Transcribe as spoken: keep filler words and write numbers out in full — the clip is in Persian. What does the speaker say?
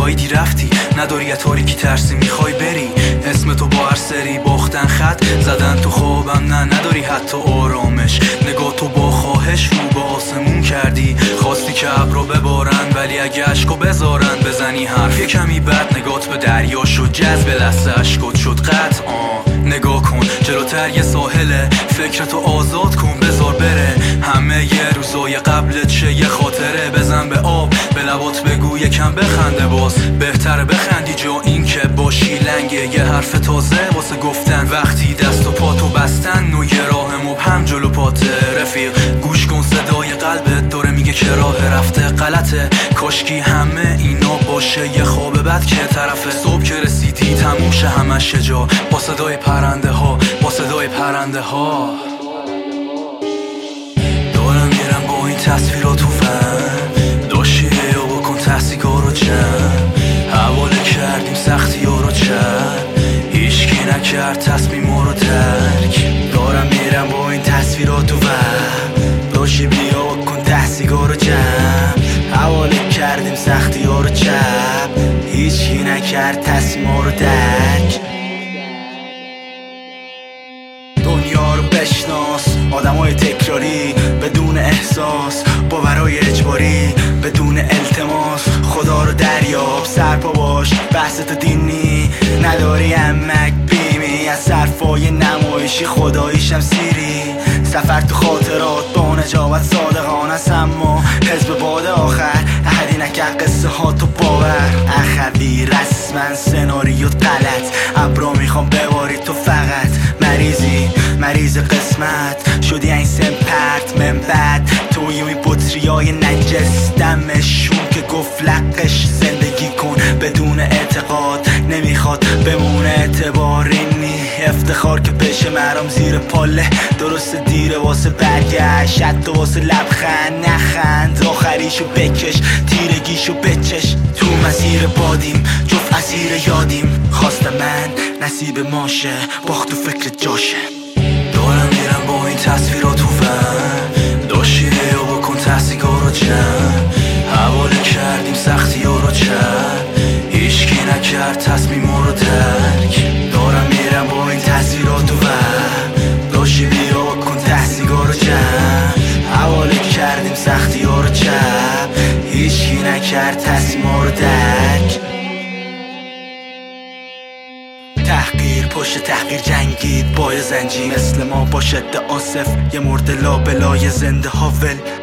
گایدی رفتی، نداری یه تاریکی ترسی میخوای بری. اسم تو با هر سری باختن خط زدن تو خوابم، نه نداری حتی آرامش. نگاه تو با خواهش رو به آسمون کردی، خواستی که ابرو ببارن ولی اگه عشقو بذارن بزنی حرف. یه کمی بعد نگات به دریا شد جذب، لحظه عشقات شد قطع. نگاه کن جلوتر یه ساحله، فکرتو آزاد کن بذار بره. همه یه روزای قبلت چه یه خاطره، بزن به آب به لبات بگو یکم بخنده. باز بهتره بخندی جا این که باشی لنگه. یه حرف تازه واسه گفتن وقتی دست و پاتو بستن و یه راه مبهم جلو پات رفیق. گوش کن صدای قلبت داره میگه که راه رفته غلطه. کاشکی همه اینا باشه یه خواب بد که طرفه. صبح که رسیدی تموم شه همش جا، با صدای پرنده ها با صدای پرنده ها. دارم میرم با این تصویرات تو فن، داشتی یا بکن تحصیگاه رو جمع. حواله کردیم سختی ها رو چند، هیچکی نکرد تصمیم ها رو ترک. دارم میرم با این تصویرات تو فن، داشتی بیا بکن تحصیگاه رو جمع. حواله کردیم سختی ها رو چند، هیچکی نکرد تصمیم ها رو درک. دنیا رو بشناس، آدمای تکراری بدون احساس، باورای اجباری بدون التماس. خدا رو دریاب سرپا باش، بحثت دینی نداری امک بیمی. از صرفای نمایشی خداییشم سیری، سفر تو خاطرات با نجابت صادقانه است. اما حزب باد آخر احدی نکرد قصه ها تو باور. اخوی رسما سناریوت غلط، ابرا میخوام بباری تو فقط. مریضی مریض قسمت شدی این سمپرت من بعد. توی این بطریای نجس دمشون که گفت لقش. زندگی کن بدون اعتقاد، نمیخواد بمونه اعتباری نی. افتخار که بشه مرام زیر پاله، درست دیره واسه برگشت. حتی واسه لبخند نخند، آخریشو بکش تیرگیشو بچش. تو مسیر بادیم جفت اسیر یادیم، خواست من نصیب ماشه باخت تو فکر جاشه. دارم میرم با این تصویرات تو فن، داشتی یا بکن تحصیگاه رو جمع. حواله کردیم سختی ها رو چند، هیچکی نکرد تصمیم ها رو ترک. دارم میرم با این تصویرات تو فن، داشتی بیا بکن تحصیگاه رو جمع. حواله کردیم سختی ها رو چند، هیچکی نکرد تصمیم ها رو درک. تحقیر پشت تحقیر جنگید با یه زنجیر، مثل ما با شد آصف یه مرد لابلای زنده ها ول.